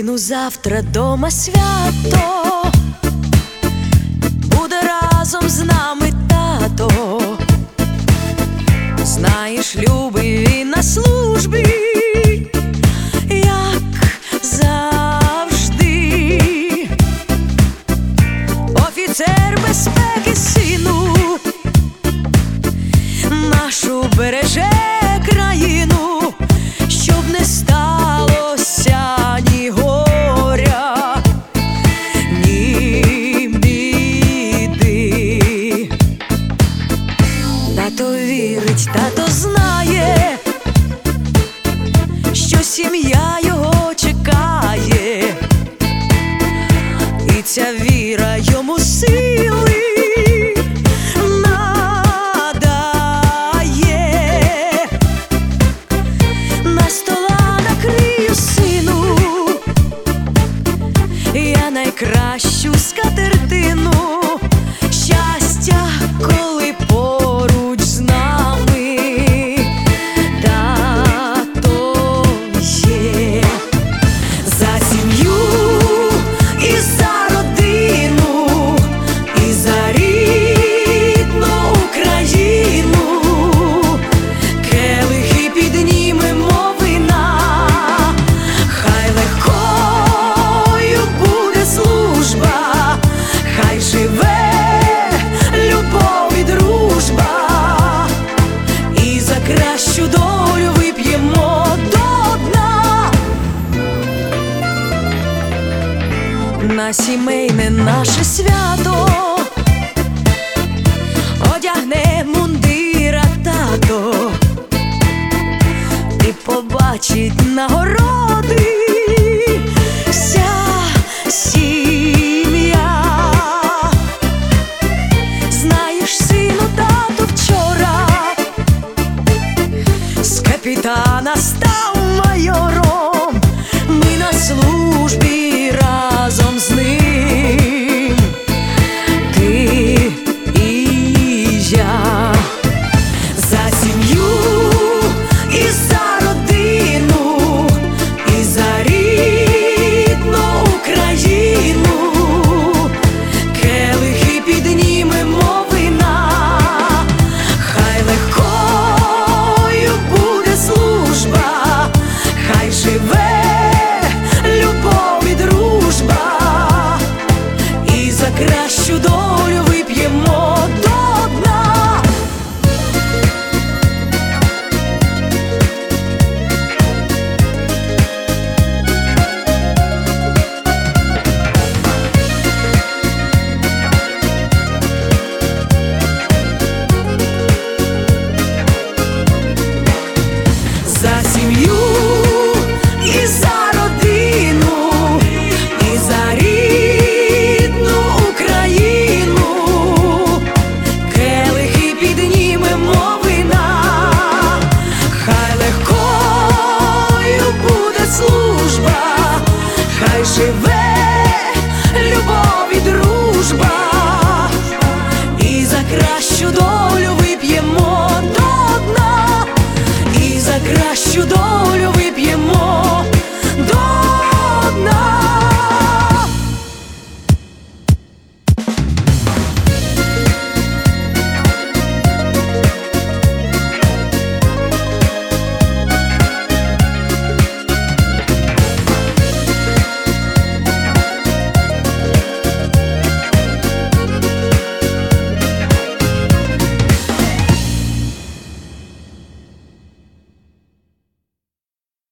Сину, завтра дома свято, буде разом з нами тато. Знаєш, любий він на службі, як завжди. Офіцер безпеки, сину, нашу береже країну, щоб не сталося ні горя, ні біди. Тато вірить, тато знає, що сім'я його чекає, і ця віра йому сили надає. На стола накрию, сину, я найкращу скатертину. Щастя, коли поруч з нами тато є. За сім'ю і за родину, і за рідну Україну келихи піднімемо вина. Хай легкою буде служба, хай живе любов і дружба, і за кращу долю вип'ємо до дна. На сімейне наше свято одягне мундира тато і побачить нагороди вся сім'я. Знаєш, сину, тато вчора з капітана став майором. Ми на службі